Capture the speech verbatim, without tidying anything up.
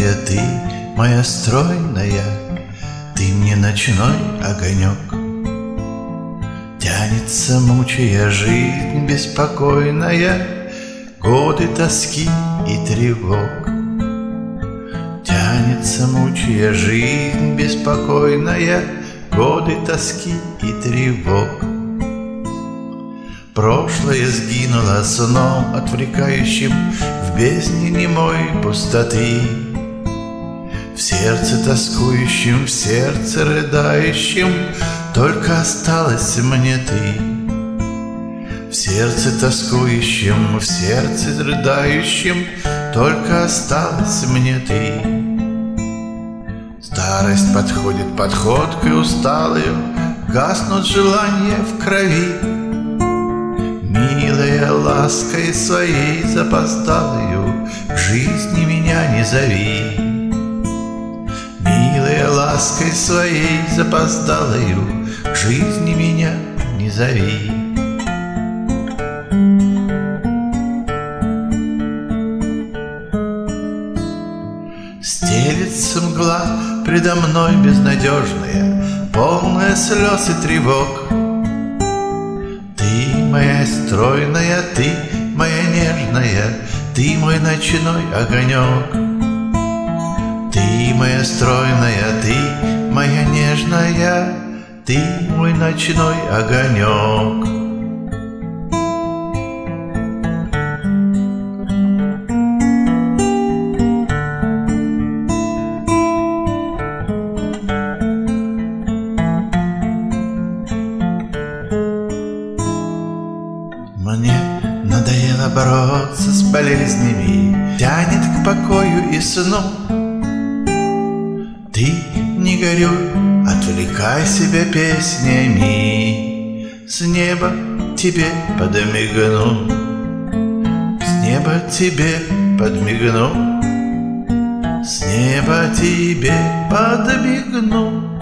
стройная ты, моя стройная, ты мне ночной огонек. Тянется, мучая жизнь беспокойная, годы тоски и тревог. Тянется, мучая жизнь беспокойная, годы тоски и тревог. Прошлое сгинуло сном отвлекающим в бездне немой пустоты. В сердце тоскующем, в сердце рыдающем только осталась мне ты. В сердце тоскующем, в сердце рыдающем только осталась мне ты. Старость подходит подходкой усталою, гаснут желания в крови. Милая, лаской своей запоздалою к жизни меня не зови. Милая, лаской своей запоздалою к жизни меня не зови. Стелется мгла предо мной безнадежная, полная слез и тревог. Ты моя стройная, ты моя нежная, ты мой ночной огонек. Ты моя стройная, ты моя нежная, ты мой ночной огонек. Мне надоело бороться с болезнями, тянет к покою и сну. Ты не горюй, отвлекай себя песнями, с неба тебе подмигну, с неба тебе подмигну, с неба тебе подмигну.